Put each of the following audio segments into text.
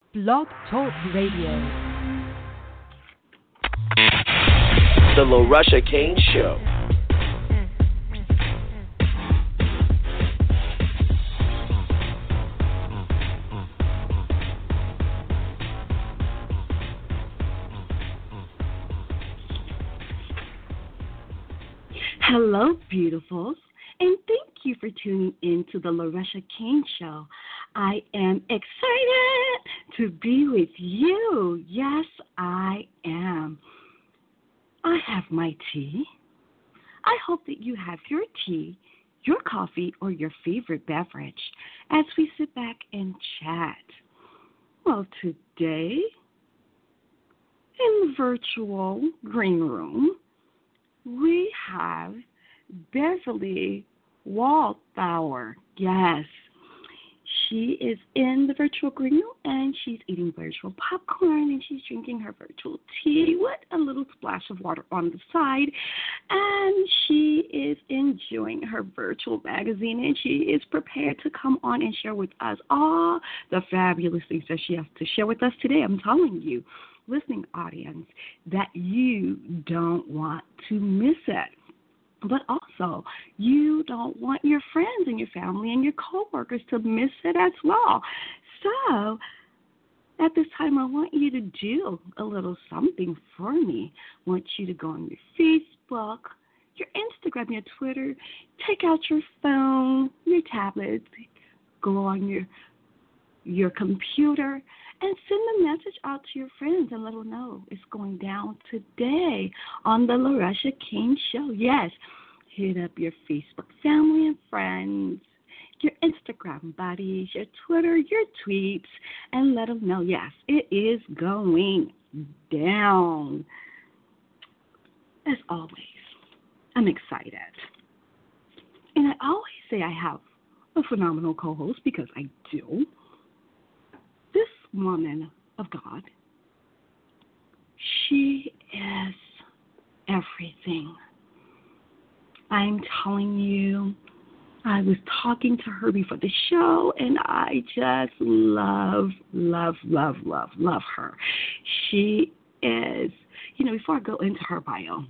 Blog Talk Radio. The LaRusha Kane Show. Hello, beautifuls, and thank you for tuning in to the LaRusha Kane Show. I am excited to be with you. Yes, I am. I have my tea. I hope that you have your tea, your coffee, or your favorite beverage as we sit back and chat. Well, today, in the virtual green room, we have Beverly Waldauer. Yes, she is in the virtual green room, and she's eating virtual popcorn, and she's drinking her virtual tea with a little splash of water on the side, and she is enjoying her virtual magazine, and she is prepared to come on and share with us all the fabulous things that she has to share with us today. I'm telling you, listening audience, that you don't want to miss it. But also, you don't want your friends and your family and your coworkers to miss it as well. So, at this time, I want you to do a little something for me. I want you to go on your Facebook, your Instagram, your Twitter, take out your phone, your tablet, go on your computer, and send a message out to your friends and let them know it's going down today on the LaRusha Kane Show. Yes, hit up your Facebook family and friends, your Instagram buddies, your Twitter, your tweets, and let them know, yes, it is going down. As always, I'm excited. And I always say I have a phenomenal co-host because I do. This woman of God, she is everything. I'm telling you, I was talking to her before the show, and I just love her. She is, before I go into her bio,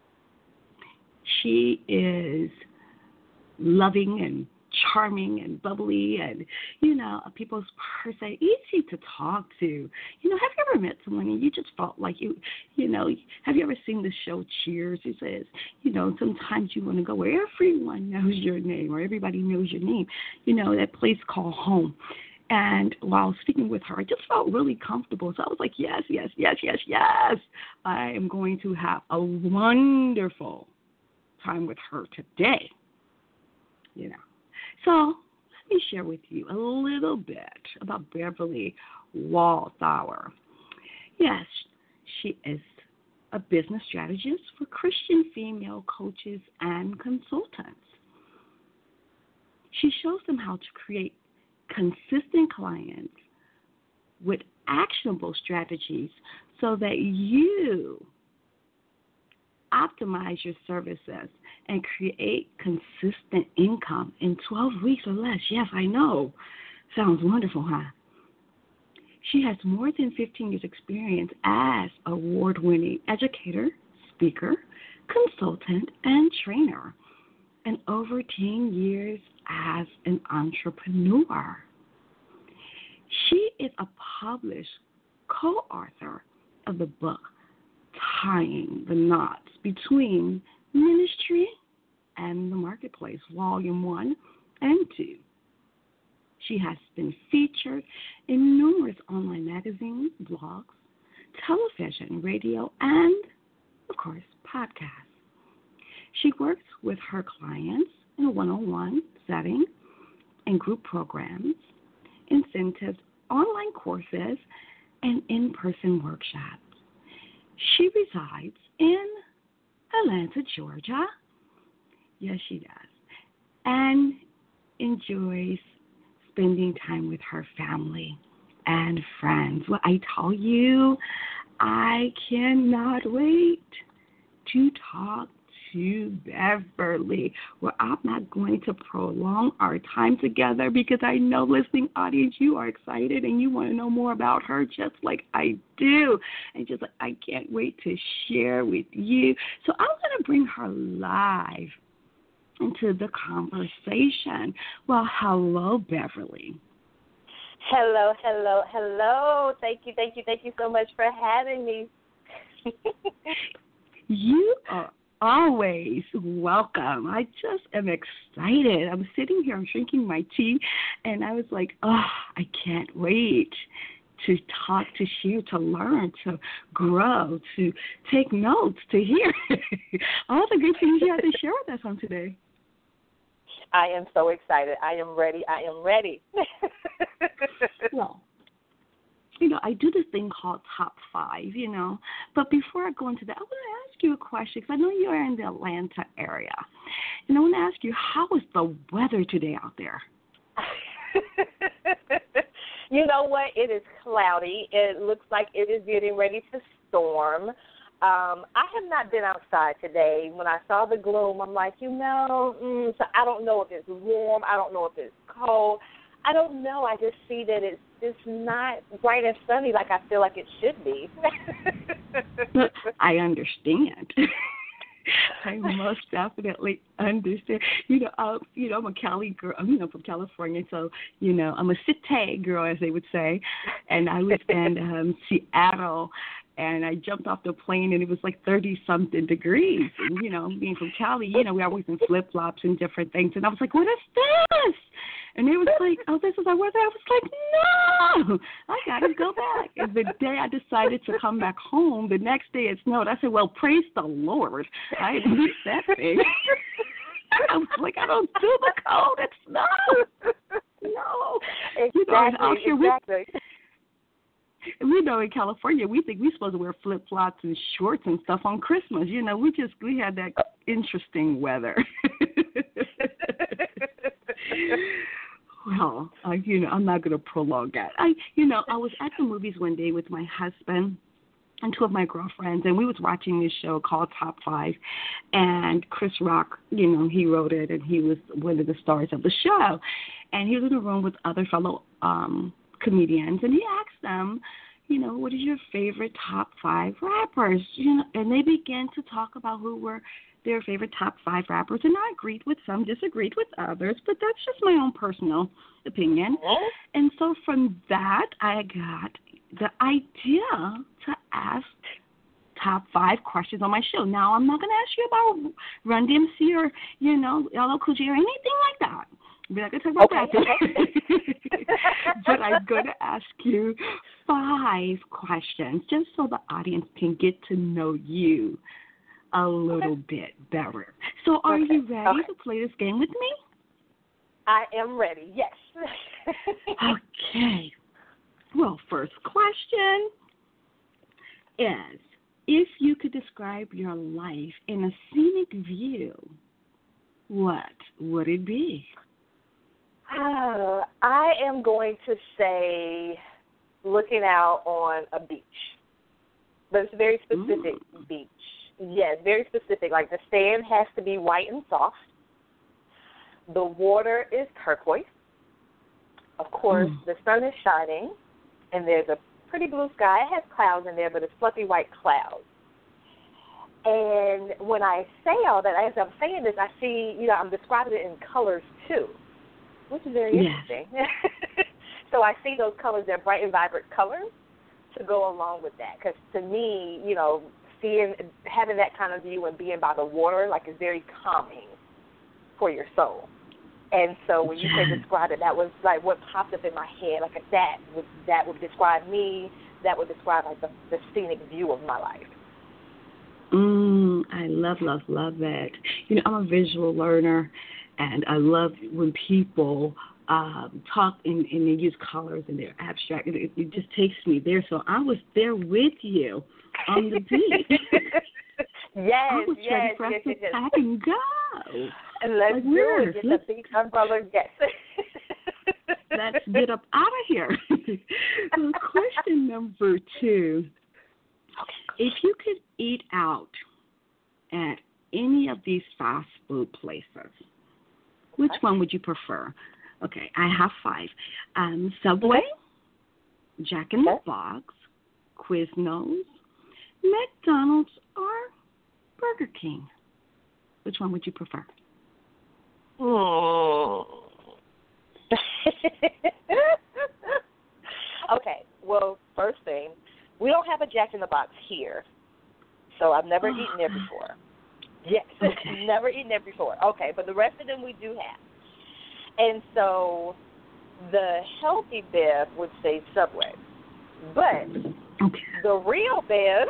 she is loving and charming and bubbly and, a people's person, easy to talk to. Have you ever met someone and you just felt like have you ever seen the show Cheers? It says, sometimes you want to go where everyone knows your name or everybody knows your name, that place called home. And while speaking with her, I just felt really comfortable. So I was like, yes. I am going to have a wonderful time with her today, So let me share with you a little bit about Beverly Waldauer. Yes, she is a business strategist for Christian female coaches and consultants. She shows them how to create consistent clients with actionable strategies so that you optimize your services and create consistent income in 12 weeks or less. Yes, I know. Sounds wonderful, huh? She has more than 15 years experience as award-winning educator, speaker, consultant, and trainer, and over 10 years as an entrepreneur. She is a published co-author of the book Tying the Knots Between Ministry and the Marketplace, Volume 1 and 2. She has been featured in numerous online magazines, blogs, television, radio, and, of course, podcasts. She works with her clients in a one-on-one setting and group programs, incentives, online courses, and in-person workshops. She resides in Atlanta, Georgia. Yes, she does. And enjoys spending time with her family and friends. Well, I tell you, I cannot wait to talk to Beverly. Well, I'm not going to prolong our time together because I know, listening audience, you are excited and you want to know more about her just like I do. And just like I can't wait to share with you. So I'm going to bring her live into the conversation. Well, hello, Beverly. Hello, hello, hello. Thank you so much for having me. You are always welcome. I just am excited. I'm sitting here, I'm drinking my tea, and I was like, oh, I can't wait to talk, to share, to learn, to grow, to take notes, to hear all the good things you have to share with us on today. I am so excited. I am ready. Well, I do this thing called Top 5, But before I go into that, I want to ask you a question because I know you're in the Atlanta area. And I want to ask you, how is the weather today out there? You know what? It is cloudy. It looks like it is getting ready to storm. I have not been outside today. When I saw the gloom, I'm like, so I don't know if it's warm. I don't know if it's cold. I don't know. I just see that it's just not bright and sunny like I feel like it should be. I understand. I most definitely understand. I'm a Cali girl. I'm from California, so I'm a cité girl, as they would say. And I was in Seattle, and I jumped off the plane, and it was like 30-something degrees. And being from Cali, we're always in flip flops and different things. And I was like, "What is this?" And it was like, "Oh, this is our weather." I was like, "No, I gotta go back." And the day I decided to come back home, the next day it snowed. I said, "Well, praise the Lord, I missed that thing." I was like, "I don't do the cold. It's snow." No, Exactly. In California, we think we're supposed to wear flip flops and shorts and stuff on Christmas. We had that interesting weather. Well, I'm not going to prolong that. I was at the movies one day with my husband and two of my girlfriends, and we was watching this show called Top 5, and Chris Rock, he wrote it, and he was one of the stars of the show, and he was in a room with other fellow comedians, and he asked them, what is your favorite top 5 rappers? And they began to talk about who were their favorite top 5 rappers, and I agreed with some, disagreed with others, but that's just my own personal opinion. And so from that, I got the idea to ask top 5 questions on my show. Now, I'm not going to ask you about Run DMC or, LL Cool J or anything like that. We're not going to talk about that. But I'm going to ask you 5 questions just so the audience can get to know you a little bit better. So are you ready to play this game with me? I am ready, yes. Okay. Well, first question is, if you could describe your life in a scenic view, what would it be? I am going to say looking out on a beach. But it's a very specific beach. Yes, very specific. Like the sand has to be white and soft. The water is turquoise. Of course, the sun is shining, and there's a pretty blue sky. It has clouds in there, but it's fluffy white clouds. And when I say all that, as I'm saying this, I see, I'm describing it in colors too, which is very interesting. So I see those colors, they're bright and vibrant colors to go along with that. Because to me, having that kind of view and being by the water, is very calming for your soul. And so when you say describe it, that was what popped up in my head. That would describe me. That would describe the scenic view of my life. I love it. I'm a visual learner, and I love when people talk and they use colors and they're abstract. It just takes me there. So I was there with you on the beach. Yes, I was ready for us to pack and go. And let's do it. Get the beach umbrella. Yes. Let's get up out of here. So question number 2. If you could eat out at any of these fast food places, which one would you prefer? Okay, I have 5. Subway, Jack in the Box, Quiznos, McDonald's, or Burger King. Which one would you prefer? Okay, well, first thing, we don't have a Jack in the Box here, so I've never eaten there before. Yes, okay. Never eaten there before. Okay, but the rest of them we do have. And so the healthy Bev would say Subway, but the real Bev,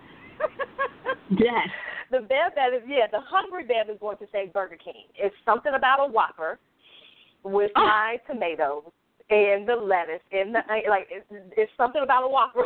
yes, the Bev that is, the hungry Bev is going to say Burger King. It's something about a Whopper with my tomatoes and the lettuce and the it's something about a Whopper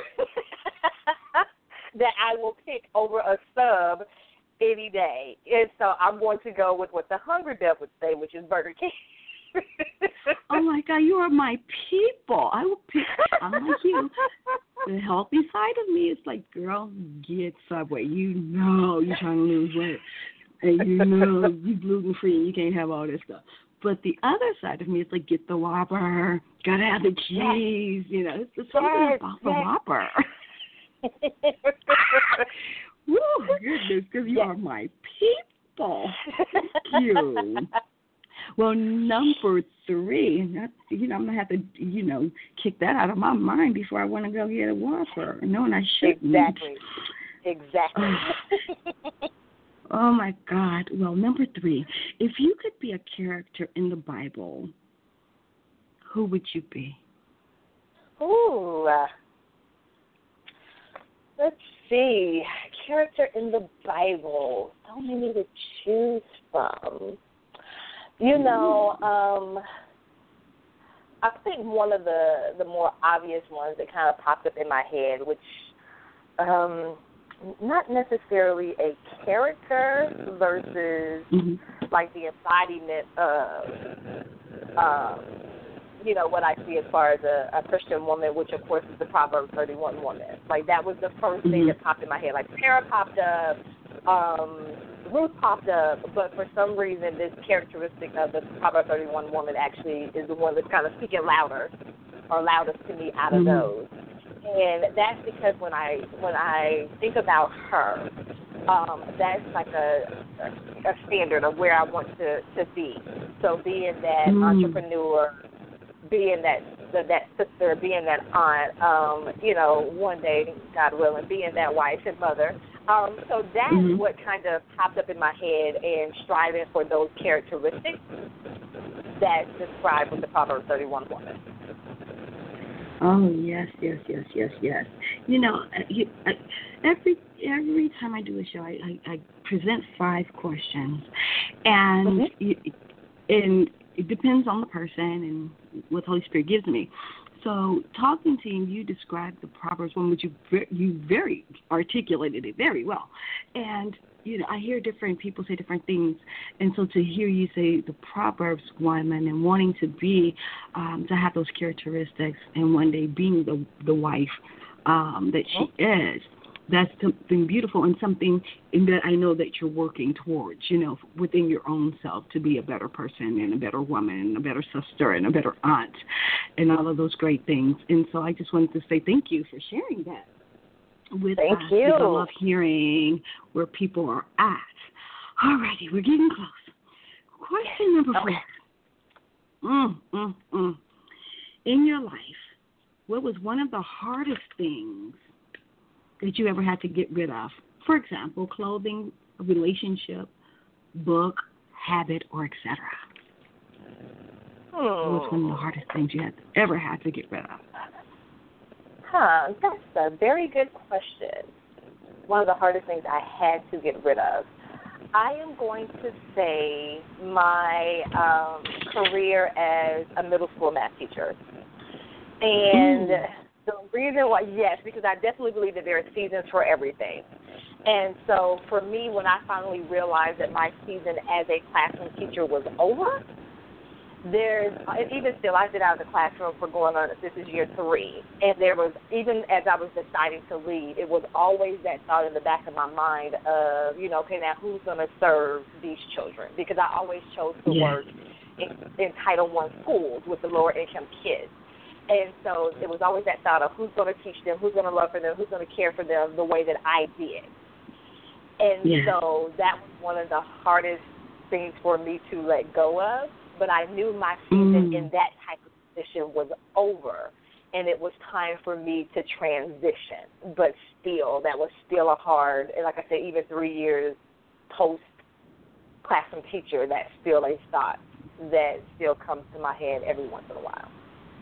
that I will pick over a sub any day. And so I'm going to go with what the hungry Bev would say, which is Burger King. Oh my God, you are my people. I will pick. I'm like you. The healthy side of me is like, girl, get Subway. You know you're trying to lose weight, and you know you're gluten free and you can't have all this stuff. But the other side of me is like, get the Whopper. Gotta have the cheese. You know, it's something about the Whopper. Woo, goodness, because you are my people. Thank you. Well, number 3, I'm going to have to, kick that out of my mind before I want to go get a Whopper, knowing I shouldn't. Exactly. Oh, my God. Well, number 3, if you could be a character in the Bible, who would you be? Ooh. Let's see. Character in the Bible. So many to choose from. I think one of the more obvious ones that kind of popped up in my head, which not necessarily a character versus like the embodiment of what I see as far as a Christian woman, which of course is the Proverbs 31 woman. Like that was the first thing that popped in my head. Like Sarah popped up, Ruth popped up, but for some reason this characteristic of the Proverbs 31 woman actually is the one that's kind of speaking louder or loudest to me out of those. And that's because when I think about her, that's like a standard of where I want to be. So being that entrepreneur, being that sister, being that aunt, one day, God willing, being that wife and mother. So that's what kind of popped up in my head and striving for those characteristics that describe with the Proverbs 31 woman. Oh, yes. Every time I do a show, I present 5 questions, and it depends on the person and what the Holy Spirit gives me. So talking to you described the Proverbs one, which you very articulated it very well. And, I hear different people say different things. And so to hear you say the Proverbs woman and wanting to be, to have those characteristics and one day being the wife that she is, that's something beautiful and something that I know that you're working towards, within your own self to be a better person and a better woman and a better sister and a better aunt and all of those great things. And so I just wanted to say thank you for sharing that with us. Thank you. I love hearing where people are at. All righty, we're getting close. Question number 4. In your life, what was one of the hardest things that you ever had to get rid of? For example, clothing, a relationship, book, habit, or etc. What was one of the hardest things you ever had to get rid of? That's a very good question. One of the hardest things I had to get rid of. I am going to say my career as a middle school math teacher. And the reason why, yes, because I definitely believe that there are seasons for everything. And so for me, when I finally realized that my season as a classroom teacher was over, and even still, I've been out of the classroom for going on, this is year 3, and there was, even as I was deciding to leave, it was always that thought in the back of my mind of, okay, now who's going to serve these children? Because I always chose to work in Title I schools with the lower income kids. And so it was always that thought of who's going to teach them, who's going to love for them, who's going to care for them the way that I did. And so that was one of the hardest things for me to let go of. But I knew my season in that type of position was over, and it was time for me to transition. But still, that was still a hard, and like I said, even 3 years post-classroom teacher, that's still a thought that still comes to my head every once in a while.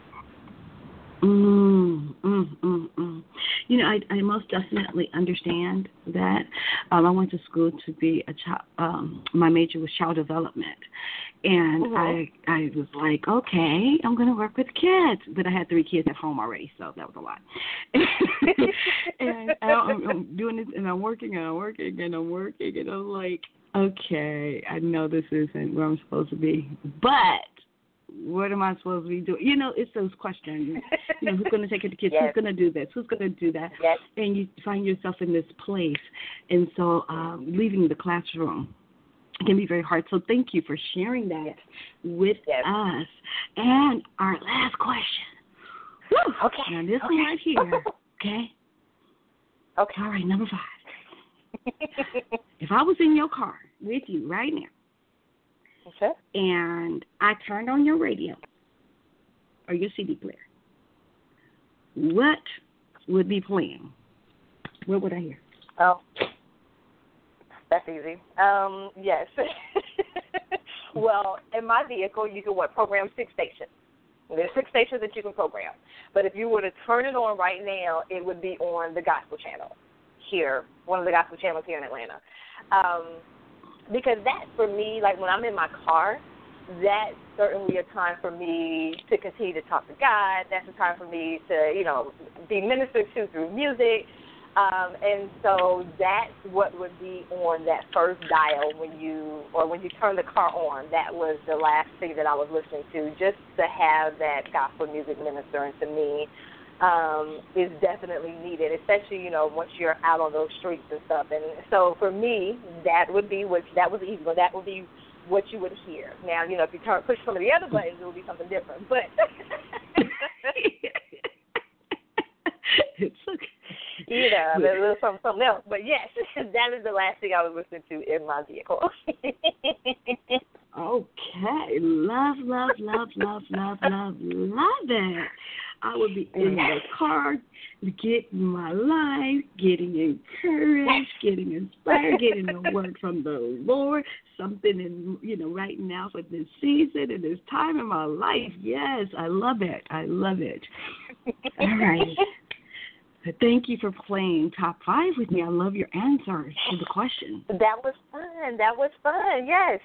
I most definitely understand that. I went to school to be a child. My major was child development, and I was like, okay, I'm going to work with kids. But I had 3 kids at home already, so that was a lot. And I'm doing this, and I'm working, and I'm like, okay, I know this isn't where I'm supposed to be, but what am I supposed to be doing? It's those questions. Who's going to take care of the kids? Who's going to do this? Who's going to do that? And you find yourself in this place. And so leaving the classroom can be very hard. So thank you for sharing that with us. And our last question. Woo! Okay. Now this one right here. Okay? Okay. All right, number 5. If I was in your car with you right now, okay, and I turned on your radio or your CD player, what would be playing? What would I hear? Oh, that's easy. Yes. Well, in my vehicle, you can program 6 stations. There's 6 stations that you can program. But if you were to turn it on right now, it would be on the gospel channel here, one of the gospel channels here in Atlanta. Because that, for me, like when I'm in my car, that's certainly a time for me to continue to talk to God. That's a time for me to, be ministered to through music. And so that's what would be on that first dial when you turn the car on. That was the last thing that I was listening to, just to have that gospel music ministering to me. Is definitely needed, especially, once you're out on those streets and stuff. And so for me, that would be what you would hear. Now, if you push some of the other buttons, it would be something different. But it's okay. There's something else. But yes, that is the last thing I was listening to in my vehicle. Okay. Love it. I would be in the car, getting my life, getting encouraged, getting inspired, getting a word from the Lord, something in, right now for this season and this time in my life. Yes, I love it. All right. Thank you for playing Top 5 with me. I love your answers to the question. That was fun. Yes.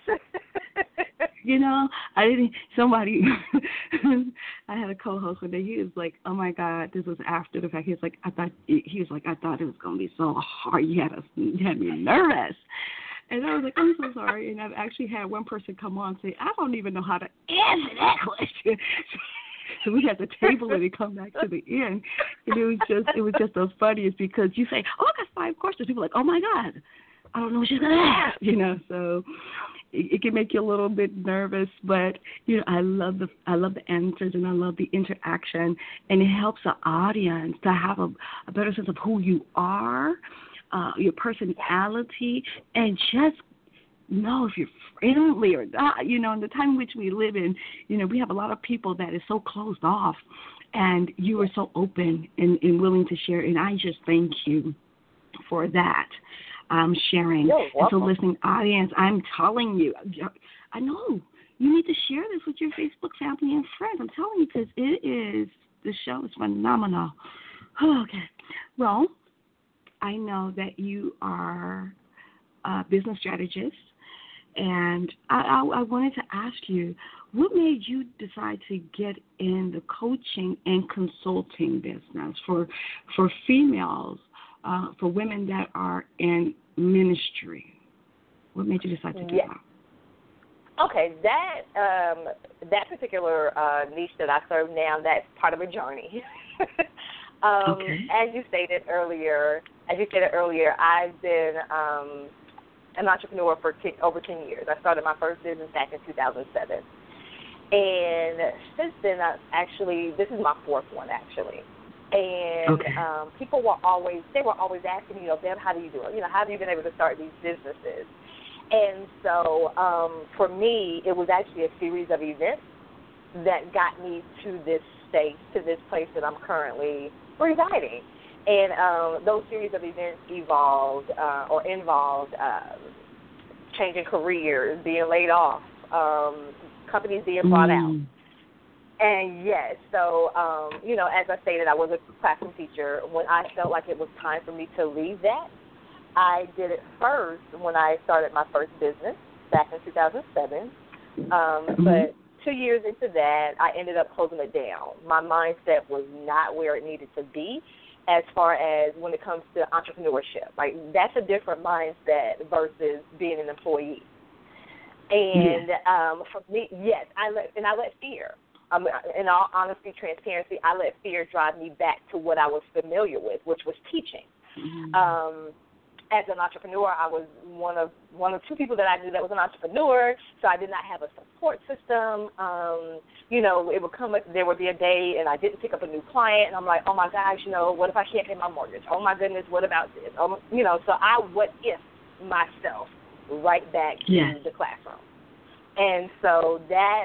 I had a co-host one day. He was like, oh my God, this was after the fact. I thought it was going to be so hard. You had me nervous. And I was like, I'm so sorry. And I've actually had one person come on and say, I don't even know how to answer that question. So we had to table it and come back to the end. And it was just the funniest because you say, oh, I got 5 questions. People are like, oh my God, I don't know what she's going to ask, so it can make you a little bit nervous, but I love the answers and I love the interaction, and it helps the audience to have a better sense of who you are, your personality, and just know if you're friendly or not. In the time in which we live in, we have a lot of people that is so closed off, and you are so open and willing to share, and I just thank you for that. Sharing. And so, listening audience, I'm telling you, I know you need to share this with your Facebook family and friends. I'm telling you, because the show is phenomenal. Okay. Well, I know that you are a business strategist, and I wanted to ask you, what made you decide to get in the coaching and consulting business for females, for women that are in ministry? What made you decide to do that? Okay, that particular niche that I serve now, that's part of a journey. Okay. As you stated earlier, I've been an entrepreneur for over 10 years. I started my first business back in 2007. And since then, this is my fourth one, actually. And Okay. people were always asking me, Bev, how do you do it? How have you been able to start these businesses? And so for me, it was actually a series of events that got me to this state, to this place that I'm currently residing. And those series of events involved changing careers, being laid off, companies being bought out. And yes, so, as I stated, I was a classroom teacher. When I felt like it was time for me to leave that, I did it first when I started my first business back in 2007. But 2 years into that, I ended up closing it down. My mindset was not where it needed to be as far as when it comes to entrepreneurship. Like, that's a different mindset versus being an employee. And for me, yes, I let fear. In all honesty, transparency, I let fear drive me back to what I was familiar with, which was teaching. As an entrepreneur, I was one of two people that I knew that was an entrepreneur, so I did not have a support system. It would come up, there would be a day, and I didn't pick up a new client, and I'm like, oh my gosh, what if I can't pay my mortgage? Oh my goodness, what about this? So I what if myself right back to the classroom. And so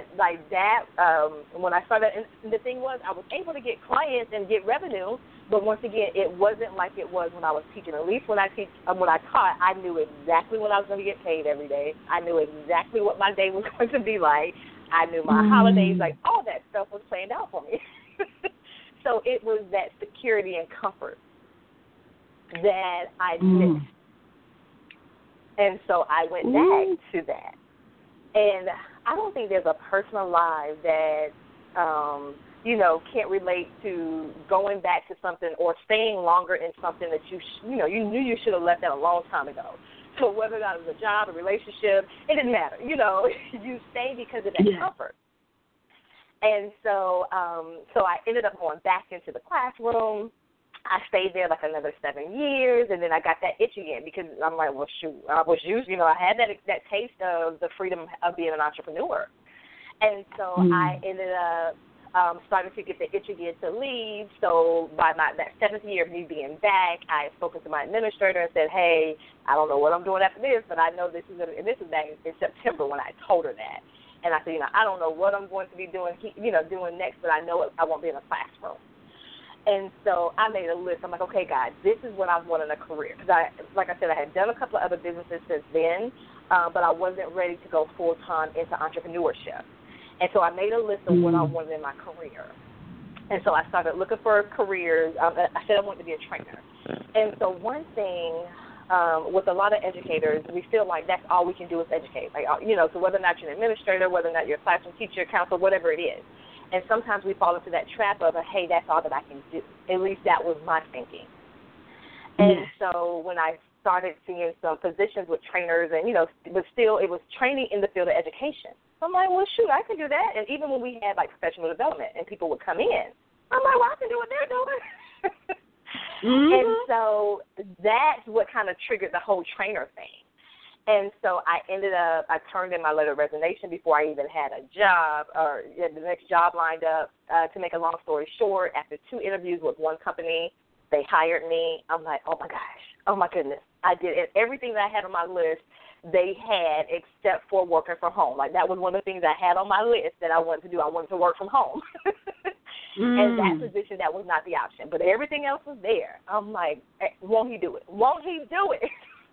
when I started, and the thing was, I was able to get clients and get revenue, but once again, it wasn't like it was when I was teaching. At least when I taught, I knew exactly what I was going to get paid every day. I knew exactly what my day was going to be like. I knew my holidays, like all that stuff was planned out for me. So it was that security and comfort that I missed. And so I went back to that. And I don't think there's a person alive that, can't relate to going back to something or staying longer in something that you knew you should have left that a long time ago. So whether that was a job, a relationship, it didn't matter. You stay because of that comfort. And so I ended up going back into the classroom. I stayed there like another 7 years, and then I got that itch again because I'm like, well, shoot, I was used, I had that taste of the freedom of being an entrepreneur. And so I ended up starting to get the itch again to leave. So by that 7th year of me being back, I spoke to my administrator and said, hey, I don't know what I'm doing after this, but I know this is back in September when I told her that. And I said, I don't know what I'm going to be doing, doing next, but I know I won't be in a classroom. And so I made a list. I'm like, okay, guys, this is what I want in a career. Because, like I said, I had done a couple of other businesses since then, but I wasn't ready to go full-time into entrepreneurship. And so I made a list of what I wanted in my career. And so I started looking for careers. I said I wanted to be a trainer. And so one thing with a lot of educators, we feel like that's all we can do is educate. Like, so whether or not you're an administrator, whether or not you're a classroom teacher, counselor, whatever it is. And sometimes we fall into that trap of, hey, that's all that I can do. At least that was my thinking. And so when I started seeing some positions with trainers and, but still it was training in the field of education. So I'm like, well, shoot, I can do that. And even when we had, like, professional development and people would come in, I'm like, well, I can do what they're doing. And so that's what kind of triggered the whole trainer thing. And so I turned in my letter of resignation before I even had a job or the next job lined up. To make a long story short, after 2 interviews with one company, they hired me. I'm like, oh, my gosh, oh, my goodness. I did it. Everything that I had on my list, they had except for working from home. Like, that was one of the things I had on my list that I wanted to do. I wanted to work from home. And that position, that was not the option. But everything else was there. I'm like, won't he do it? Won't he do it?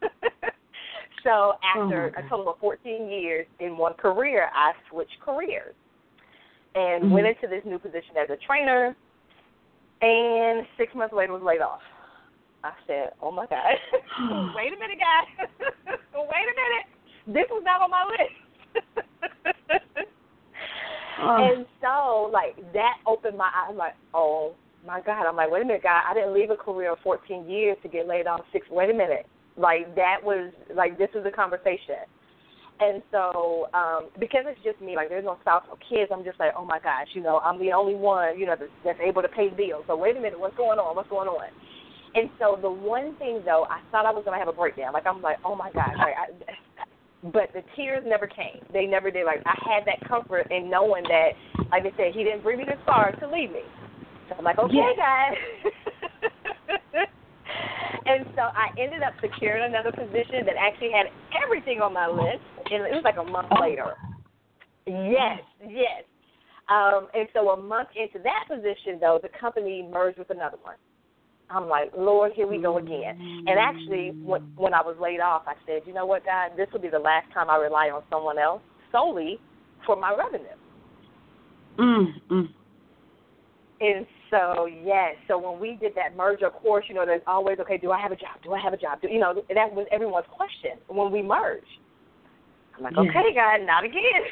So after a total of 14 years in one career, I switched careers and went into this new position as a trainer, and 6 months later was laid off. I said, oh, my God. Wait a minute, guys. Wait a minute. This was not on my list. And so, like, that opened my eyes. I'm like, oh, my God. I'm like, wait a minute, God. I didn't leave a career of 14 years to get laid off 6. Wait a minute. Like, that was, like, this was a conversation. And so because it's just me, like there's no spouse or kids, I'm just like, oh, my gosh, I'm the only one, that's able to pay bills. So wait a minute, what's going on? And so the one thing, though, I thought I was going to have a breakdown. Like, I'm like, oh, my gosh. But the tears never came. They never did. Like, I had that comfort in knowing that, like I said, he didn't bring me this far to leave me. So I'm like, okay, guys. And so I ended up securing another position that actually had everything on my list, and it was like a month later. Yes. And so a month into that position, though, the company merged with another one. I'm like, Lord, here we go again. And actually, when I was laid off, I said, you know what, God, this will be the last time I rely on someone else solely for my revenue. And so, yes, so when we did that merger, of course, there's always, okay, do I have a job? That was everyone's question when we merged. I'm like, okay, God, not again.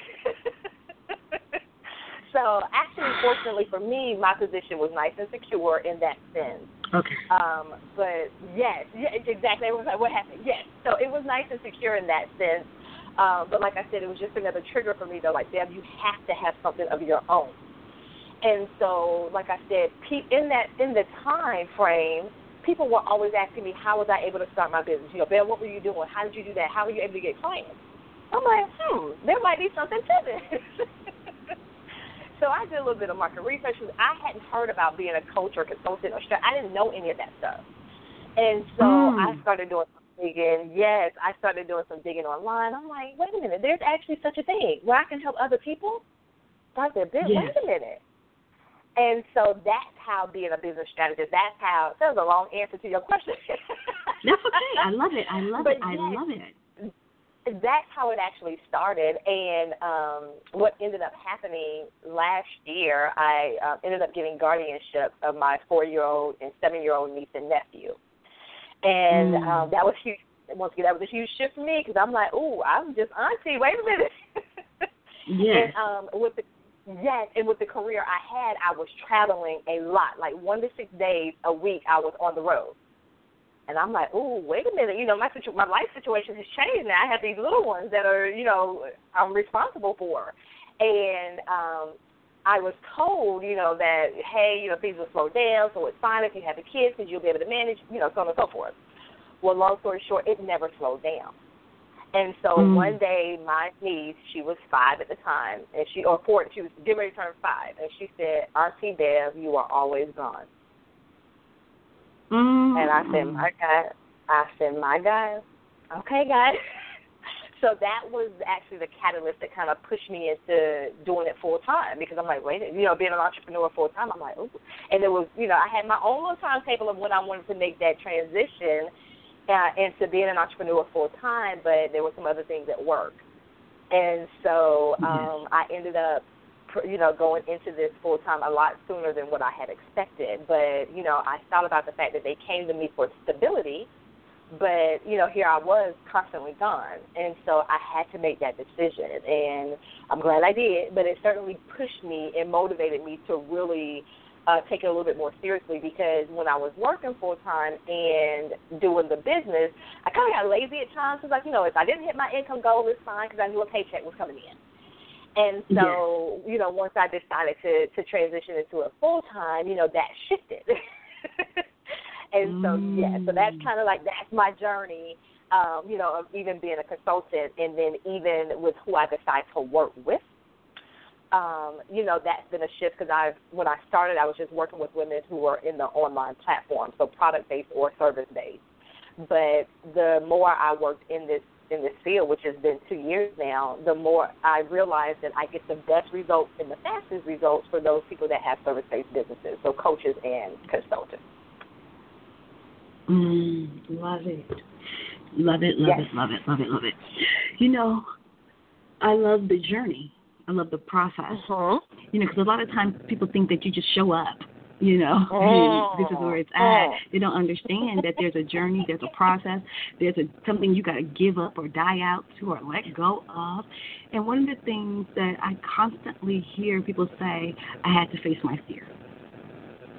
So actually, fortunately for me, my position was nice and secure in that sense. Okay. But yes, exactly. It was like, what happened? Yes. So it was nice and secure in that sense. But like I said, it was just another trigger for me, though. Like, Deb, you have to have something of your own. And so, like I said, in the time frame, people were always asking me, how was I able to start my business? Belle, what were you doing? How did you do that? How were you able to get clients? I'm like, there might be something to this. So I did a little bit of market research. I hadn't heard about being a coach or consultant or I didn't know any of that stuff. And so I started doing some digging. Yes, I started doing some digging online. I'm like, wait a minute, there's actually such a thing where I can help other people start their business. Wait a minute. And so that's how being a business strategist, that was a long answer to your question. That's okay. I love it. I love it. That's how it actually started, and what ended up happening last year, I ended up getting guardianship of my 4-year-old and 7-year-old niece and nephew, and that was huge. Once again, that was a huge shift for me because I'm like, ooh, I'm just auntie. Wait a minute. Yes. And with the career I had, I was traveling a lot, like 1 to 6 days a week. I was on the road. And I'm like, ooh, wait a minute, my life situation has changed now. I have these little ones that are, I'm responsible for. And I was told, that, hey, things will slow down, so it's fine if you have the kids because you'll be able to manage, so on and so forth. Well, long story short, it never slowed down. And so one day my niece, she was 5 at the time, and she was getting ready to turn 5, and she said, Auntie Bev, you are always gone. And I said, my God. Okay, God. So that was actually the catalyst that kind of pushed me into doing it full time because I'm like, wait, being an entrepreneur full time, I'm like, ooh. And there was, I had my own little timetable of when I wanted to make that transition into being an entrepreneur full time, but there were some other things at work. And so I ended up going into this full-time a lot sooner than what I had expected. But, I thought about the fact that they came to me for stability, but, here I was constantly gone. And so I had to make that decision. And I'm glad I did, but it certainly pushed me and motivated me to really take it a little bit more seriously because when I was working full-time and doing the business, I kind of got lazy at times. It was like, if I didn't hit my income goal, it's fine because I knew a paycheck was coming in. And so, once I decided to transition into a full-time, that shifted. And so, so that's kind of like, that's my journey, of even being a consultant and then even with who I decide to work with. That's been a shift because when I started, I was just working with women who were in the online platform, so product-based or service-based. But the more I worked in this field, which has been 2 years now, the more I realize that I get the best results and the fastest results for those people that have service-based businesses, so coaches and consultants. Love it. Love it. I love the journey. I love the process. Because a lot of times people think that you just show up. This is where it's at. They don't understand that there's a journey, there's a process, there's something you got to give up or die out to or let go of. And one of the things that I constantly hear people say, I had to face my fear.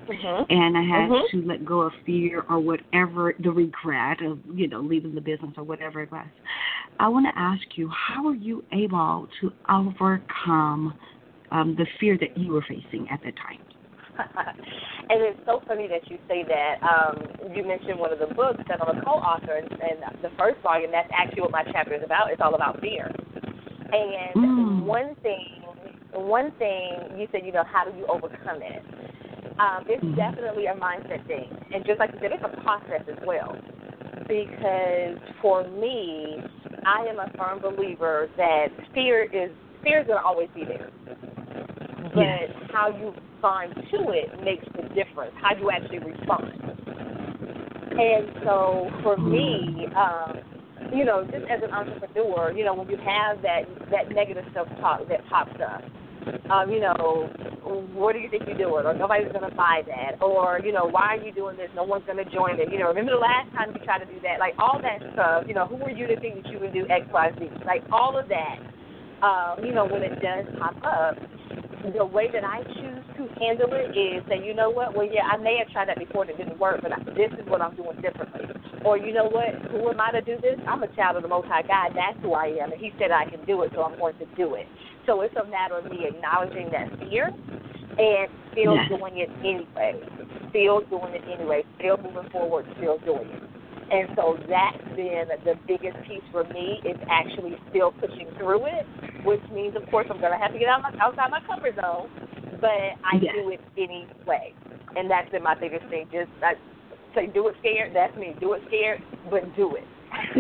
and I had to let go of fear or whatever, the regret of, leaving the business or whatever it was. I want to ask you, how were you able to overcome the fear that you were facing at that time? And it's so funny that you say that. You mentioned one of the books that I'm a co-author, and the first volume, that's actually what my chapter is about. It's all about fear. And one thing you said, how do you overcome it? It's definitely a mindset thing. And just like you said, it's a process as well. Because for me, I am a firm believer that fear is going to always be there. But how you respond to it makes the difference, how you actually respond. And so for me, just as an entrepreneur, when you have that negative self-talk that pops up, what do you think you're doing? Or nobody's going to buy that. Or, why are you doing this? No one's going to join it. Remember the last time you tried to do that? Like, all that stuff, who were you to think that you would do X, Y, Z? Like, all of that, when it does pop up, the way that I choose to handle it is say, you know what, well, yeah, I may have tried that before and it didn't work, but this is what I'm doing differently. Or, you know what, who am I to do this? I'm a child of the Most High God. That's who I am. And he said I can do it, so I'm going to do it. So it's a matter of me acknowledging that fear and still doing it anyway. Still moving forward, still doing it. And so that's been the biggest piece for me, is actually still pushing through it, which means, of course, I'm going to have to get outside my comfort zone, but I do it anyway. And that's been my biggest thing. Just say, do it scared. That's me. Do it scared, but do it.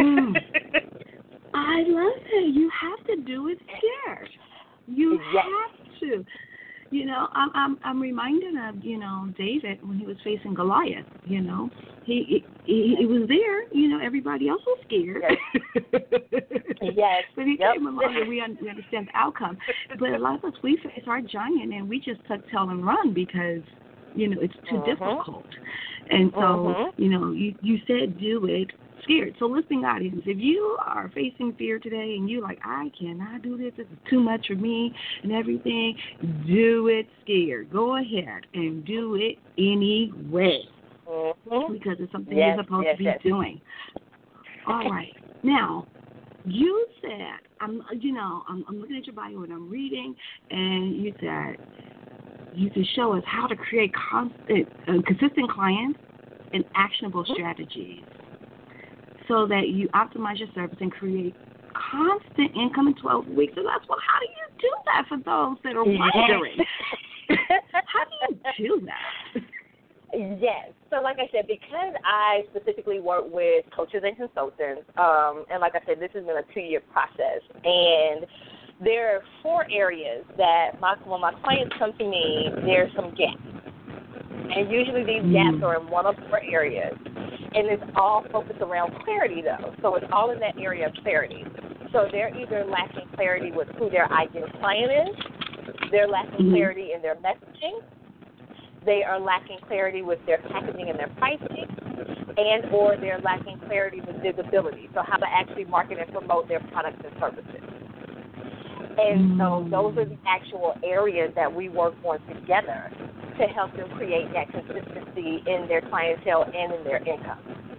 I love it. You have to do it scared. You have to. I'm reminded of, David when he was facing Goliath. He was there. Everybody else was scared. Yes. But he came along, and we understand the outcome. But a lot of us, we face our giant, and we just tuck tail and run because, it's too difficult. And so, you said do it scared. So listening audience, if you are facing fear today and you're like, I cannot do this is too much for me and everything, do it scared. Go ahead and do it anyway. Because it's something you're supposed to be doing. All right. Now, you said, I'm looking at your bio and I'm reading, and you said you can show us how to create consistent clients and actionable strategies, so that you optimize your service and create constant income in 12 weeks. So that's how do you do that for those that are wondering? How do you do that? Yes. So like I said, because I specifically work with coaches and consultants, and like I said, this has been a 2-year process, and there are 4 areas that when my clients come to me, there's some gaps. And usually these gaps are in one of 4 areas. And it's all focused around clarity, though. So it's all in that area of clarity. So they're either lacking clarity with who their ideal client is, they're lacking clarity in their messaging, they are lacking clarity with their packaging and their pricing, and or they're lacking clarity with visibility, so how to actually market and promote their products and services. And so those are the actual areas that we work on together to help them create that consistency in their clientele and in their income.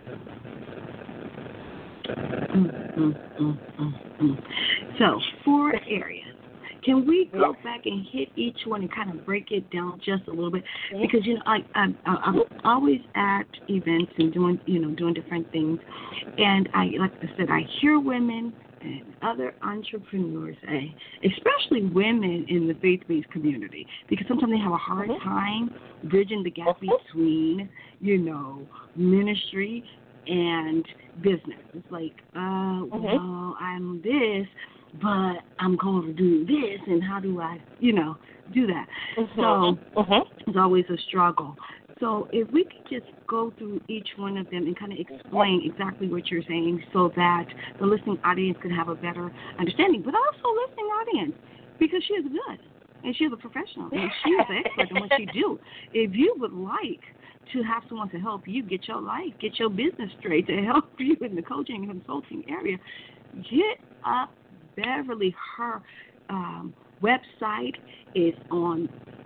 So 4 areas. Can we go back and hit each one and kind of break it down just a little bit? Because I'm always at events and doing different things, and like I said, I hear women and other entrepreneurs say, especially women in the faith-based community, because sometimes they have a hard time bridging the gap between, ministry and business. It's like, well, I'm this, but I'm going to do this, and how do I, do that? So it's always a struggle. So if we could just go through each one of them and kind of explain exactly what you're saying so that the listening audience can have a better understanding, but also listening audience, because she is good and she is a professional and she is an expert in what she do. If you would like to have someone to help you get your life, get your business straight, to help you in the coaching and consulting area, hit up Beverly. Her website is on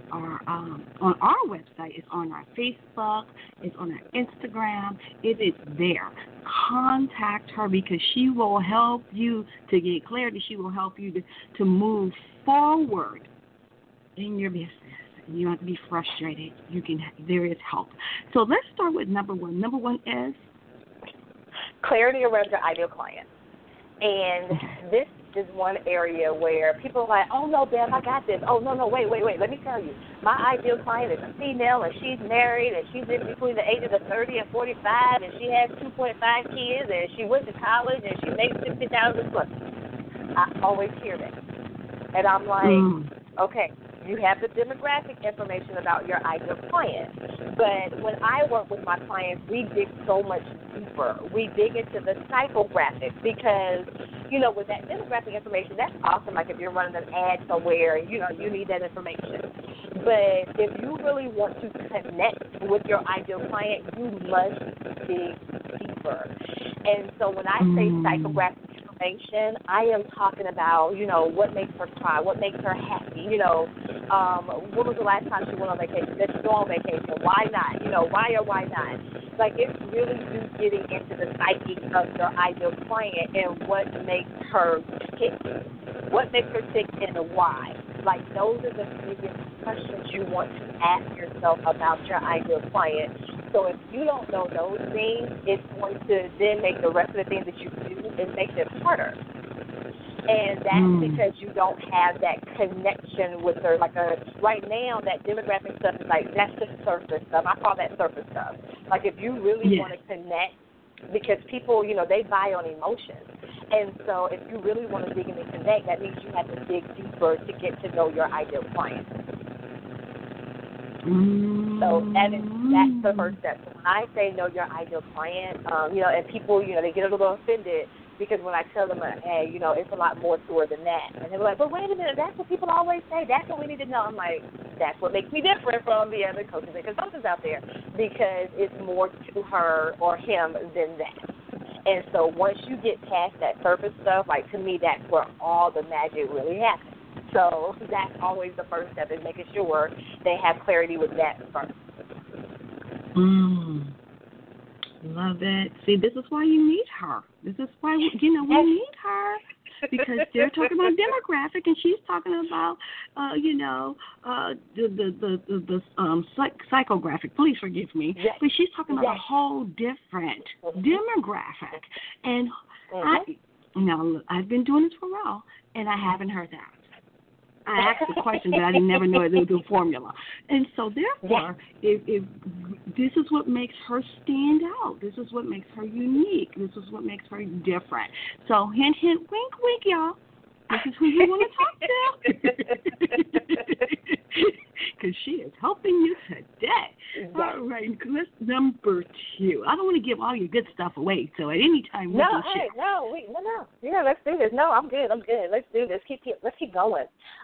on our website. It's on our Facebook. It's on our Instagram. It is there. Contact her because she will help you to get clarity. She will help you to move forward in your business. You don't have to be frustrated. There is help. So let's start with number one. Number one is clarity around your ideal client. And this is one area where people are like, oh, no, Bev, I got this. Oh, no, wait. Let me tell you. My ideal client is a female, and she's married, and she's in between the ages of 30 and 45, and she has 2.5 kids, and she went to college, and she makes $50,000 plus. I always hear that. And I'm like, okay, you have the demographic information about your ideal client. But when I work with my clients, we dig so much deeper. We dig into the psychographics because, with that demographic information, that's awesome. Like if you're running an ad somewhere, you need that information. But if you really want to connect with your ideal client, you must dig deeper. And so when I say psychographic information, I am talking about, what makes her cry, what makes her happy, when was the last time she went on vacation, did she go on vacation, why not, why or why not. Like, it's really you getting into the psyche of your ideal client and what makes her tick. What makes her tick and why. Like, those are the biggest questions you want to ask yourself about your ideal client. So if you don't know those things, it's going to then make the rest of the things that you do, it makes it harder. And that's because you don't have that connection with her. Like right now, that demographic stuff is like, that's the surface stuff. I call that surface stuff. Like if you really want to connect, because people, they buy on emotions. And so if you really want to dig in and connect, that means you have to dig deeper to get to know your ideal client. So that's the first step. So when I say know your ideal client, and people, they get a little offended because when I tell them, hey, it's a lot more to her than that. And they're like, but wait a minute, that's what people always say. That's what we need to know. I'm like, that's what makes me different from the other coaches and consultants out there because it's more to her or him than that. And so once you get past that surface stuff, like to me, that's where all the magic really happens. So that's always the first step is making sure they have clarity with that first. Love it. See, this is why you need her. This is why, we need her because they're talking about demographic and she's talking about, the psychographic. Please forgive me. Yes. But she's talking about a whole different demographic. And I've been doing this for a while, and I haven't heard that. I asked the question, but I didn't never know the formula. And so, therefore, if this is what makes her stand out. This is what makes her unique. This is what makes her different. So, hint, hint, wink, wink, y'all. This is who you want to talk to. Because she is helping you today. All right, let's number 2. I don't want to give all your good stuff away, so at any time we can share. No. Yeah, let's do this. No, I'm good. Let's do this. Let's keep going.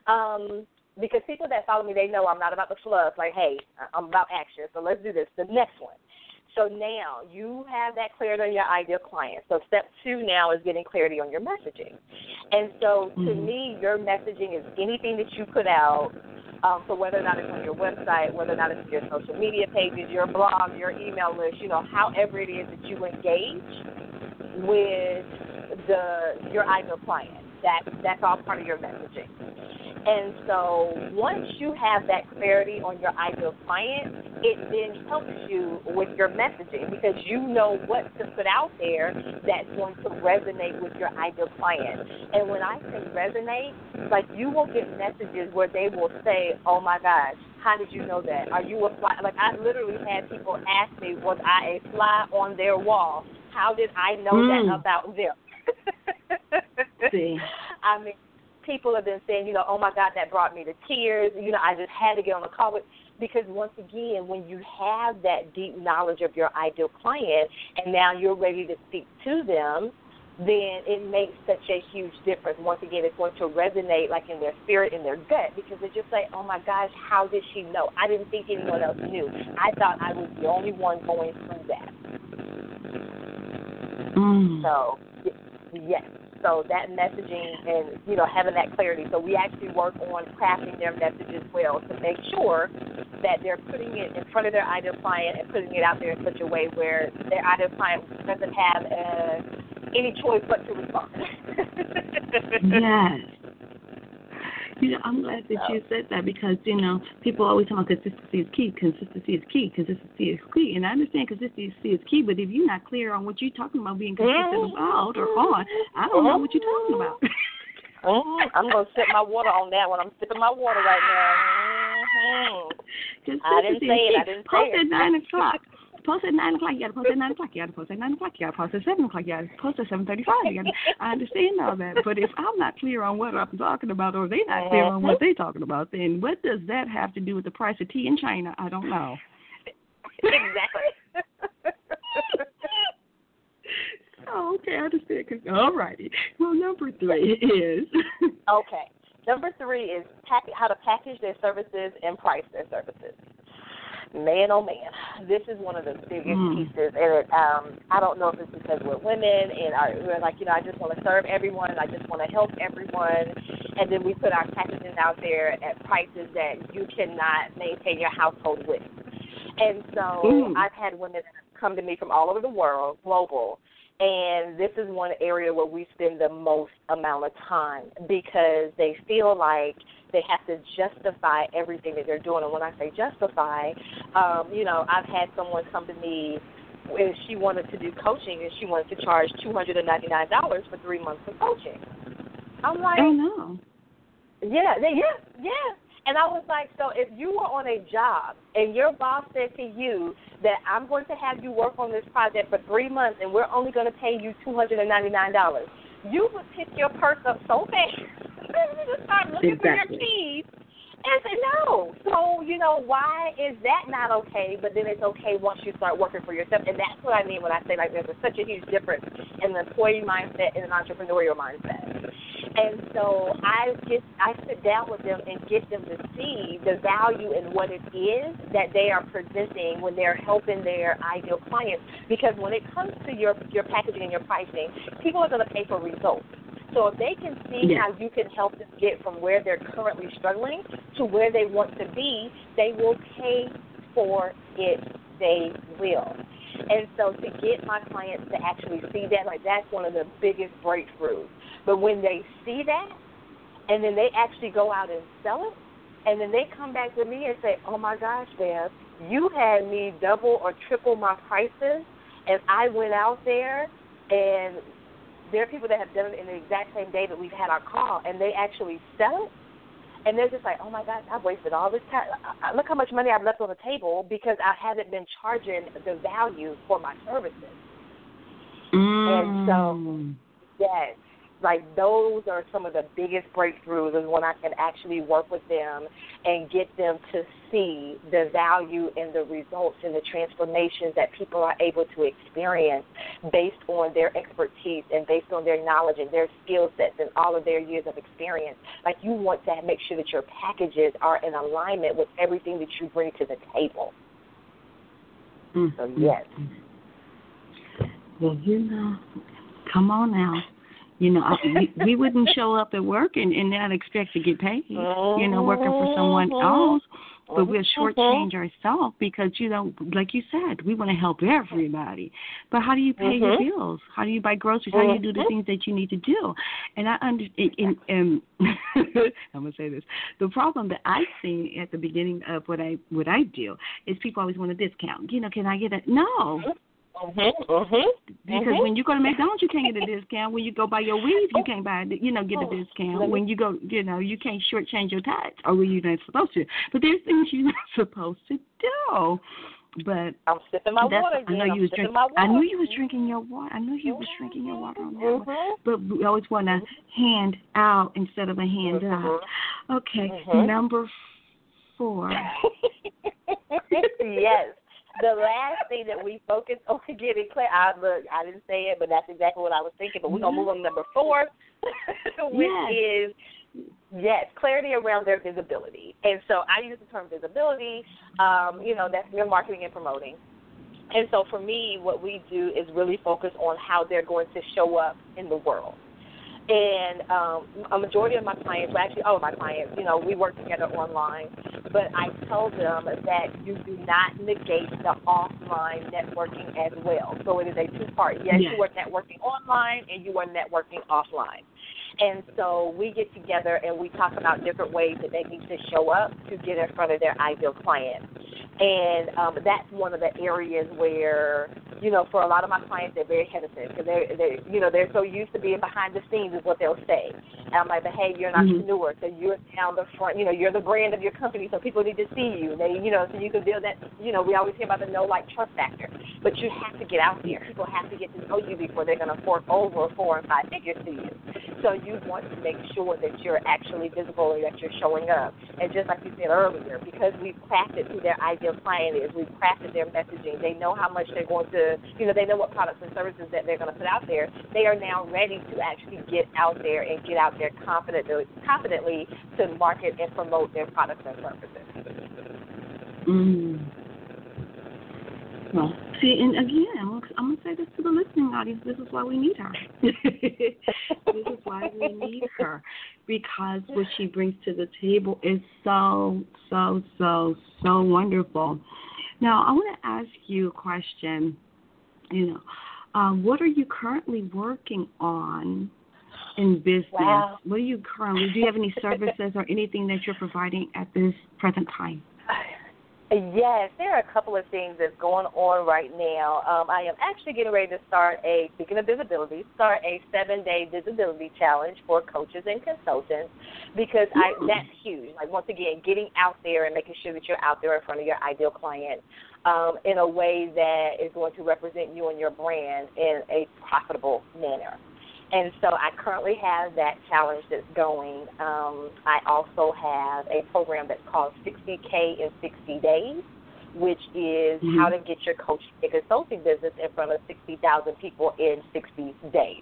Because people that follow me, they know I'm not about the fluff. Like, hey, I'm about action. So let's do this. The next one. So now you have that clarity on your ideal client. So step 2 now is getting clarity on your messaging. And so to me, your messaging is anything that you put out. So whether or not it's on your website, whether or not it's your social media pages, your blog, your email list, however it is that you engage with your ideal client. That's all part of your messaging. And so once you have that clarity on your ideal client, it then helps you with your messaging because you know what to put out there that's going to resonate with your ideal client. And when I say resonate, like you will get messages where they will say, oh, my gosh, how did you know that? Are you a fly? Like I literally had people ask me, was I a fly on their wall? How did I know that about them? See. I mean, people have been saying, oh, my God, that brought me to tears. I just had to get on the call with, because once again, when you have that deep knowledge of your ideal client and now you're ready to speak to them, then it makes such a huge difference. Once again, it's going to resonate like in their spirit, in their gut, because they just like, oh, my gosh, how did she know? I didn't think anyone else knew. I thought I was the only one going through that. So, yes. so that messaging and, having that clarity. So we actually work on crafting their message as well to make sure that they're putting it in front of their ideal client and putting it out there in such a way where their ideal client doesn't have any choice but to respond. Yes. I'm glad that you said that because, people always talk about consistency is key, consistency is key, consistency is key. And I understand consistency is key, but if you're not clear on what you're talking about being consistent about or on, I don't know what you're talking about. I'm going to sip my water on that one. I'm sipping my water right now. I didn't say it. Post at 9 o'clock. Post at 9 o'clock. You got to post at 9 o'clock. You got to post at 9 o'clock. You got to post at 7 o'clock. You got to post at 7:35. I understand all that. But if I'm not clear on what I'm talking about or they're not clear on what they're talking about, then what does that have to do with the price of tea in China? I don't know. Exactly. Oh, okay, I understand. All righty. Well, number 3 is. Okay. Number 3 is how to package their services and price their services. Man, oh man, this is one of the biggest pieces, and I don't know if it's because we're women and we're like, I just want to serve everyone, and I just want to help everyone, and then we put our packaging out there at prices that you cannot maintain your household with. And so I've had women that have come to me from all over the world, global, and this is one area where we spend the most amount of time because they feel like they have to justify everything that they're doing. And when I say justify, I've had someone come to me and she wanted to do coaching and she wanted to charge $299 for 3 months of coaching. I'm like, oh, no. Yeah. And I was like, so if you were on a job and your boss said to you that I'm going to have you work on this project for 3 months and we're only going to pay you $299, you would pick your purse up so fast. You just start looking for your keys and say no. So, why is that not okay? But then it's okay once you start working for yourself. And that's what I mean when I say like there's such a huge difference in the employee mindset and an entrepreneurial mindset. And so I sit down with them and get them to see the value in what it is that they are presenting when they're helping their ideal clients. Because when it comes to your packaging and your pricing, people are going to pay for results. So if they can see how you can help them get from where they're currently struggling to where they want to be, they will pay for it. They will. And so to get my clients to actually see that, like that's one of the biggest breakthroughs. But when they see that, and then they actually go out and sell it, and then they come back to me and say, oh, my gosh, Deb, you had me double or triple my prices, and I went out there, and there are people that have done it in the exact same day that we've had our call, and they actually sell it, and they're just like, oh, my gosh, I've wasted all this time. Look how much money I've left on the table because I haven't been charging the value for my services. And so, yes, like those are some of the biggest breakthroughs is when I can actually work with them and get them to see the value and the results and the transformations that people are able to experience based on their expertise and based on their knowledge and their skill sets and all of their years of experience. Like you want to make sure that your packages are in alignment with everything that you bring to the table. So, yes. Well, come on now. We wouldn't show up at work and not expect to get paid, working for someone else. But we'll shortchange ourselves because, like you said, we want to help everybody. But how do you pay your bills? How do you buy groceries? How do you do the things that you need to do? And I understand. I'm going to say this. The problem that I see at the beginning of what I do is people always want a discount. Can I get a – no. Because when you go to McDonald's, you can't get a discount. When you go buy your weave, you can't get a discount. When you go, you can't shortchange your tax, or you're not supposed to. But there's things you're not supposed to do. But I'm sipping my water again. I know you was drinking. I knew you was drinking your water. I knew you was drinking your water on that one. But we always want to hand out instead of a hand up. Okay, number 4. Yes. The last thing that we focus on getting clear, I didn't say it, but that's exactly what I was thinking. But we're going to move on to number 4, which is, clarity around their visibility. And so I use the term visibility, that's your marketing and promoting. And so for me, what we do is really focus on how they're going to show up in the world. And a majority of my clients, well, actually all of my clients, we work together online. But I tell them that you do not negate the offline networking as well. So it is a two-part. Yes, you are networking online and you are networking offline. And so we get together and we talk about different ways that they need to show up to get in front of their ideal client. And that's one of the areas where, for a lot of my clients, they're very hesitant because they're so used to being behind the scenes is what they'll say. And I'm like, but hey, you're an entrepreneur, so you're down the front, you're the brand of your company, so people need to see you. They, so you can build that, we always hear about the know, like, trust factor. But you have to get out there. People have to get to know you before they're going to fork over 4 and 5 figures to you. So you want to make sure that you're actually visible and that you're showing up. And just like you said earlier, because we've crafted who their ideal client is, we've crafted their messaging, they know how much they're going to, they know what products and services that they're going to put out there, they are now ready to actually get out there and get out there confidently to market and promote their products and services. Well, see, and again, I'm going to say this to the listening audience. This is why we need her. This is why we need her, because what she brings to the table is so wonderful. Now, I want to ask you a question. What are you currently working on in business? Wow. What are you currently, do you have any services or anything that you're providing at this present time? Yes, there are a couple of things that's going on right now. I am actually getting ready to speaking of visibility, start a 7-day visibility challenge for coaches and consultants because that's huge. Like, once again, getting out there and making sure that you're out there in front of your ideal client in a way that is going to represent you and your brand in a profitable manner. And so I currently have that challenge that's going. I also have a program that's called 60K in 60 Days, which is how to get your coaching and consulting business in front of 60,000 people in 60 days.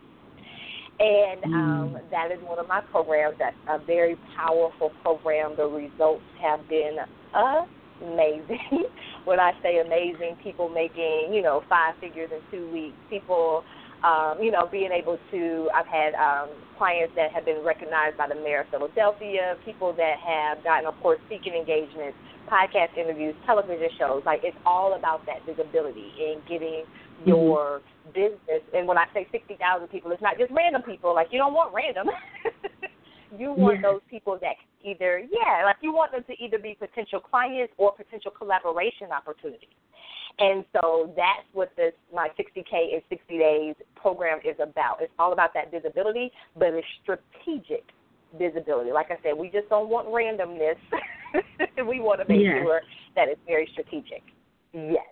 And that is one of my programs. That's a very powerful program. The results have been amazing. When I say amazing, people making, 5 figures in 2 weeks, people being able to, I've had clients that have been recognized by the mayor of Philadelphia, people that have gotten, of course, speaking engagements, podcast interviews, television shows. Like, it's all about that visibility and getting your business. And when I say 60,000 people, it's not just random people. Like, you don't want random. You want those people that either, you want them to either be potential clients or potential collaboration opportunities. And so that's what my 60K in 60 Days program is about. It's all about that visibility, but it's strategic visibility. Like I said, we just don't want randomness. We want to make sure that it's very strategic. Yes.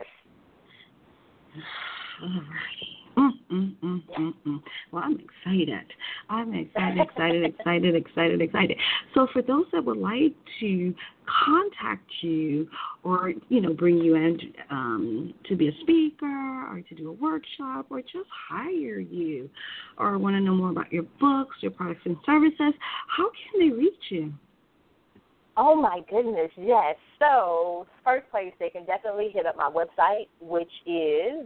All right. Well, I'm excited. So for those that would like to contact you or, bring you in to be a speaker or to do a workshop or just hire you or want to know more about your books, your products and services, how can they reach you? Oh, my goodness, yes. So, first place, they can definitely hit up my website, which is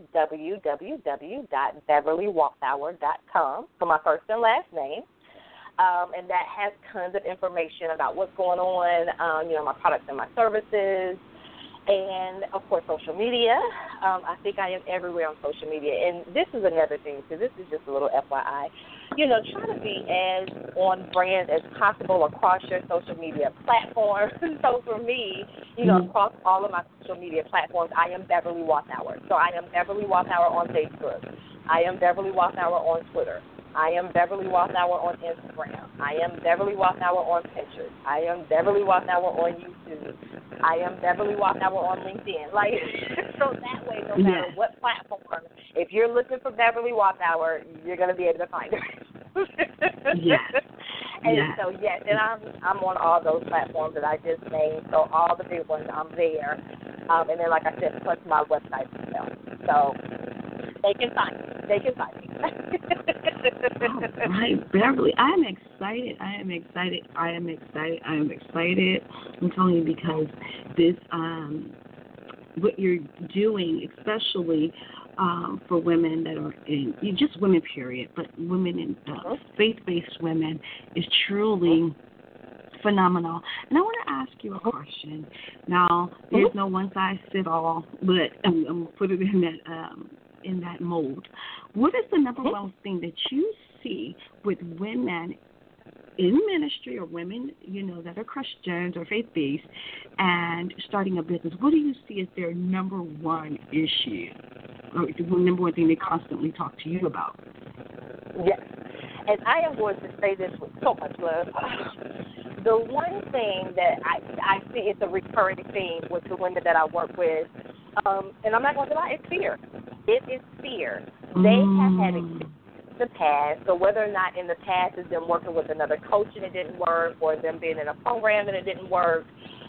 www.beverlywalthour.com for my first and last name. And that has tons of information about what's going on, my products and my services, and, of course, social media. I think I am everywhere on social media. And this is another thing, so this is just a little FYI. Try to be as on brand as possible across your social media platforms. So for me, across all of my social media platforms, I am Beverly Walthour. So I am Beverly Walthour on Facebook. I am Beverly Walthour on Twitter. I am Beverly Walthour on Instagram. I am Beverly Walthour on Pinterest. I am Beverly Walthour on YouTube. I am Beverly Walthour on LinkedIn. Like, so that way, no matter what platform, if you're looking for Beverly Walthour, you're going to be able to find her. So and I'm on all those platforms that I just named. So all the big ones, I'm there. And then, like I said, plus my website as well. So they can find me. All right, Beverly, I am excited. I'm telling you, because this, what you're doing, especially for women that are in, just women period, but women in faith-based women is truly phenomenal. And I want to ask you a question. Now, there's no one size fits all, but I'm going to put it in that mold. What is the number one thing that you see with women in ministry or women, that are Christians or faith-based and starting a business? What do you see as their number one issue or the number one thing they constantly talk to you about? Yes. And I am going to say this with so much love. The one thing that I see is a recurring theme with the women that I work with, and I'm not going to lie, it's fear. It is fear. They have had experience in the past, so whether or not in the past is them working with another coach and it didn't work, or them being in a program and it didn't work,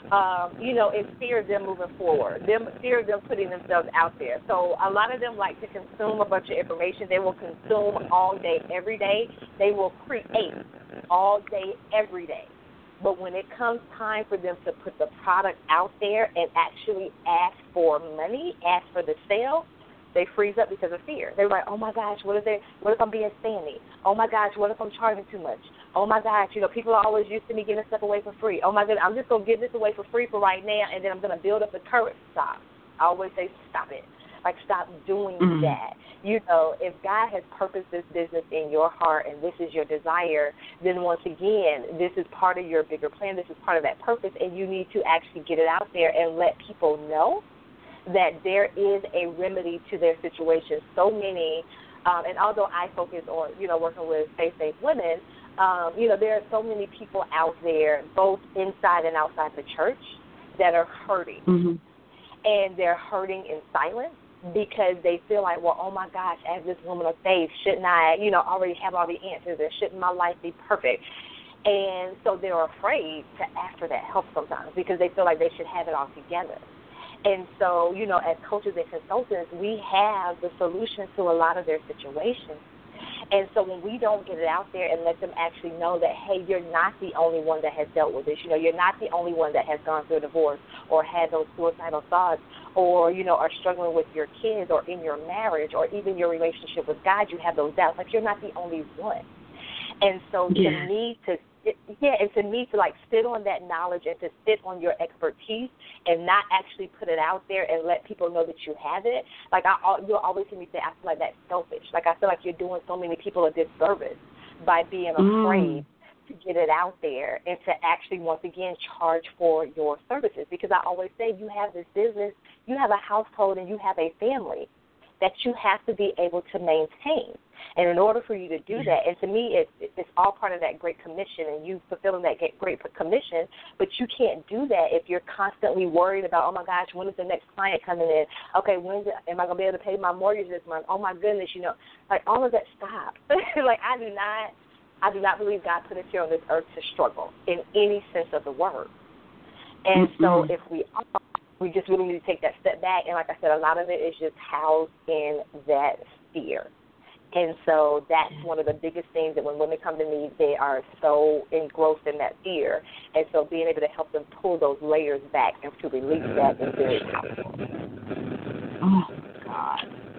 it's fear of them moving forward, fear of them putting themselves out there. So a lot of them like to consume a bunch of information. They will consume all day, every day. They will create all day, every day. But when it comes time for them to put the product out there and actually ask for money, ask for the sale, they freeze up because of fear. They're like, oh, my gosh, what if I'm being spammy? Oh, my gosh, what if I'm charging too much? Oh, my gosh, people are always used to me giving stuff away for free. Oh, my goodness, I'm just going to give this away for free for right now, and then I'm going to build up a courage. Stop. I always say stop it. Like, stop doing that. If God has purposed this business in your heart and this is your desire, then once again, this is part of your bigger plan. This is part of that purpose, and you need to actually get it out there and let people know that there is a remedy to their situation. So many, and although I focus on, working with faith-based women, there are so many people out there, both inside and outside the church, that are hurting. And they're hurting in silence because they feel like, well, oh, my gosh, as this woman of faith, shouldn't I, already have all the answers, and shouldn't my life be perfect? And so they're afraid to ask for that help sometimes because they feel like they should have it all together. And so, as coaches and consultants, we have the solution to a lot of their situations. And so when we don't get it out there and let them actually know that, hey, you're not the only one that has dealt with this. You're not the only one that has gone through a divorce or had those suicidal thoughts or, are struggling with your kids or in your marriage or even your relationship with God, you have those doubts. Like, you're not the only one. And so to me to sit on that knowledge and to sit on your expertise and not actually put it out there and let people know that you have it. Like, you'll always hear me say, I feel like that's selfish. Like, I feel like you're doing so many people a disservice by being afraid to get it out there and to actually, once again, charge for your services. Because I always say, you have this business, you have a household, and you have a family that you have to be able to maintain. And in order for you to do that, and to me, it's all part of that Great Commission and you fulfilling that Great Commission, but you can't do that if you're constantly worried about, oh, my gosh, when is the next client coming in? Okay, am I going to be able to pay my mortgage this month? Oh, my goodness, like all of that, stop. Like, I do not believe God put us here on this earth to struggle in any sense of the word. And so if we just really need to take that step back. And like I said, a lot of it is just housed in that fear. And so that's one of the biggest things that when women come to me, they are so engrossed in that fear. And so being able to help them pull those layers back and to release that is very powerful. Oh, God.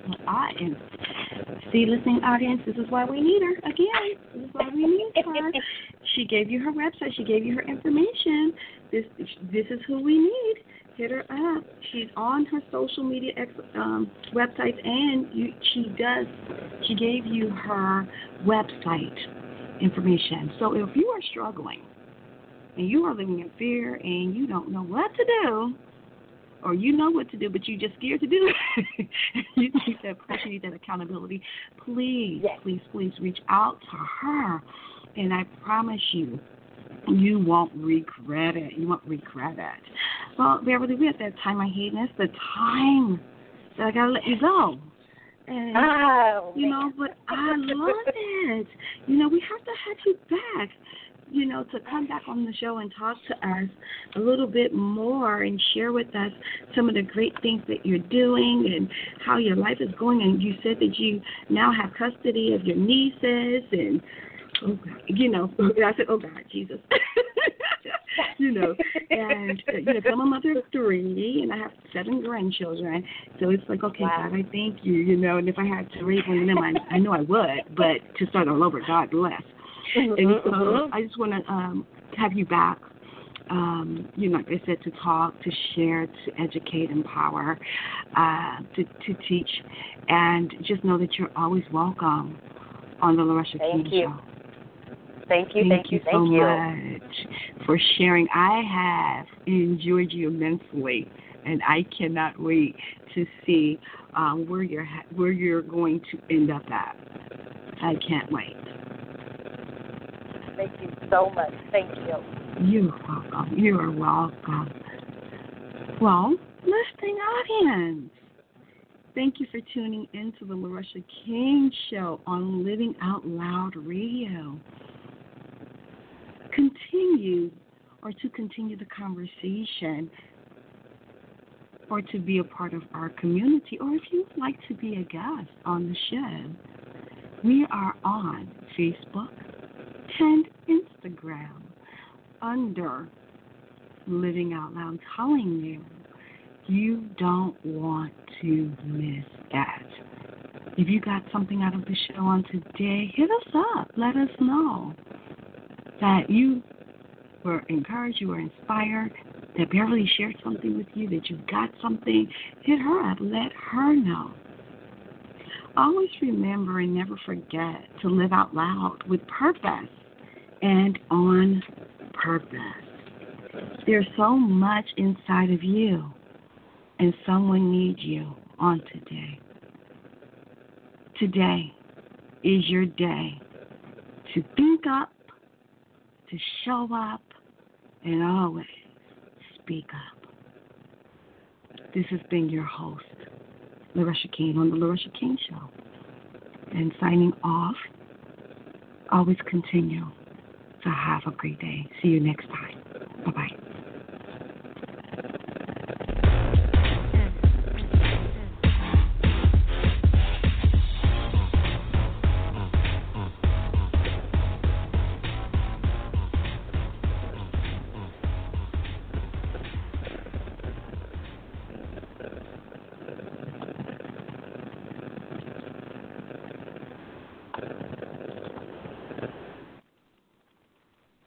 Listening audience, this is why we need her. Again, this is why we need her. She gave you her website. She gave you her information. This is who we need. Hit her up. She's on her social media websites, and she gave you her website information. So if you are struggling and you are living in fear and you don't know what to do, or you know what to do, but you're just scared to do it, you need that pressure, you need that accountability, please reach out to her. And I promise you, you won't regret it. You won't regret it. Well, Beverly, we're at that time I hate, and that's the time that I got to let you go. And, but I love it. We have to have you back, to come back on the show and talk to us a little bit more and share with us some of the great things that you're doing and how your life is going. And you said that you now have custody of your nieces and, oh, God, I said, oh, God, Jesus. And I'm a mother of 3, and I have 7 grandchildren. So it's like, okay, Wow. God, I thank you, and if I had to raise one of them, I know I would, but to start all over, God bless. And so I just want to have you back, like I said, to talk, to share, to educate, empower, to teach, and just know that you're always welcome on the LaRusha King Show. Thank you so much for sharing. I have enjoyed you immensely, and I cannot wait to see where you're going to end up at. I can't wait. Thank you so much. Thank you. You're welcome. You are welcome. Well, listening audience, thank you for tuning in to the LaRusha King Show on Living Out Loud Radio. To continue the conversation, or to be a part of our community, or if you'd like to be a guest on the show, we are on Facebook and Instagram under Living Out Loud, telling you don't want to miss that. If you got something out of the show on today, hit us up. Let us know that you were encouraged, you were inspired, that Beverly shared something with you, that you got something. Hit her up. Let her know. Always remember and never forget to live out loud with purpose and on purpose. There's so much inside of you, and someone needs you on today. Today is your day to think up, to show up, and always speak up. This has been your host, LaRusha King, on the LaRusha King Show. And signing off, always continue to have a great day. See you next time. Bye-bye.